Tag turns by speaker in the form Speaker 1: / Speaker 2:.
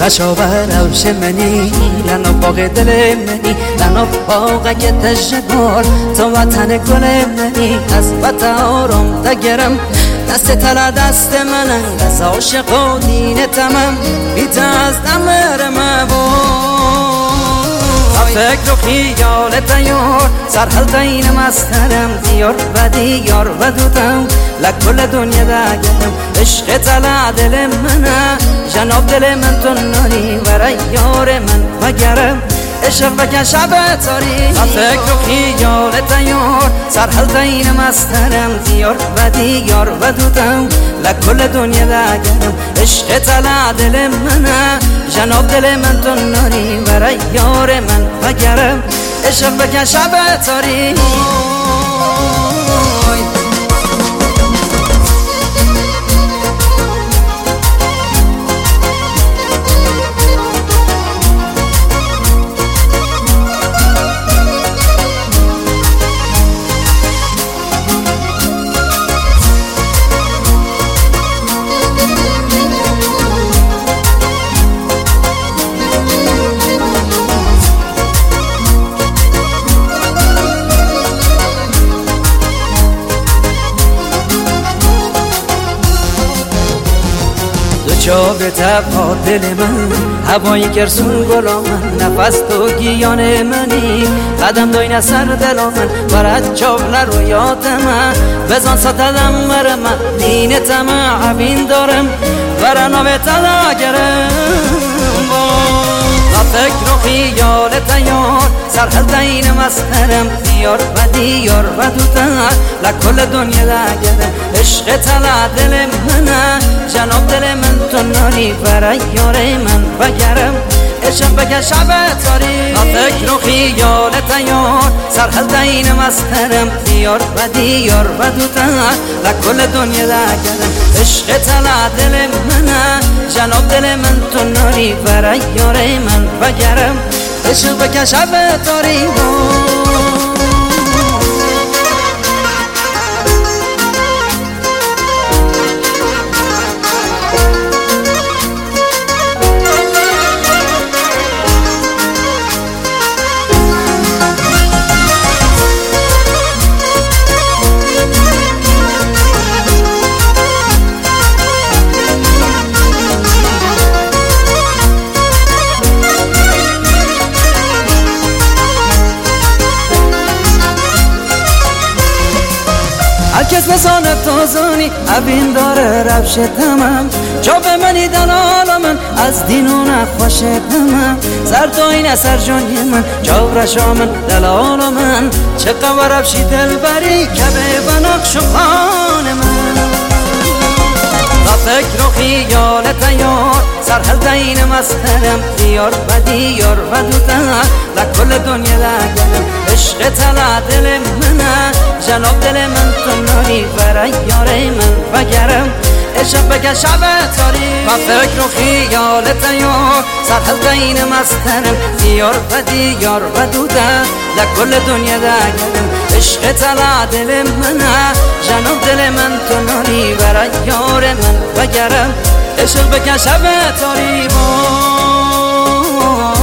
Speaker 1: خشابر روش منی لنو باغ دل منی لنو باغ که تشگار تو وطن گل منی از وطن آرام دگرم دست تلا دست منن دست عاشق و دین تمام بیت از دمر فکر و خیالت یار سرحل دین مسترم دیار و دیار و دوتم لکل دنیا دگرم عشق تلا دل منه جناب دل من تو ناری برای یار من وگرم عشق بکن شب تاری فکر و خیالت یار سرحل دین مسترم دیار و دیار و دوتم لکل دنیا دگرم عشق تلا دل منه جناب دل من تو ناری برای یار من وگرم عشق بکن شب تاری جا به تبا دل من هوای گرسون گلا من نفس تو گیان منی قدم دوین سر دلا من برد چابل رویات من بزن ستدم مر من دین تمع عبین دارم برنامه تلا گرم فکر و خیالت یار سرحل دین مسترم دیار و دیار و دوتر لکل دنیا دگرم عشق تلا دل منه جناب دل من تو ناری برای یار من وگرم عشق بکن شب تاری فکر و خیالت یار سرحل دین مسترم دیار و دیار و دوتر لکل دنیا دگرم عشق تلا دل منه جناب دل من تو ناری برای یار من وگرم عشق بکن شب تاری هرکس مثال تازانی ابین داره روش تمام جا به منی دلال من از دینو نخوش تمام زرداین اثر جانی من جا رشا من دلال من چه قوار روشی دل بری که به بناقش و خان من فکر و خیالت یار سرحل دین مسترم دیار و دیار و دوتر لکل دنیا دگرم عشق تلا دل منه جناب دل من تو ناری برای یار من وگرم عشق بکن شب تاری فکر و خیالت یار سرحل دین مسترم دیار و دیار و دوتر لکل دنیا دگرم عشق تلا دل منه جناب دل من تو ناری برای یار من وگرم عشق بکن شب تاری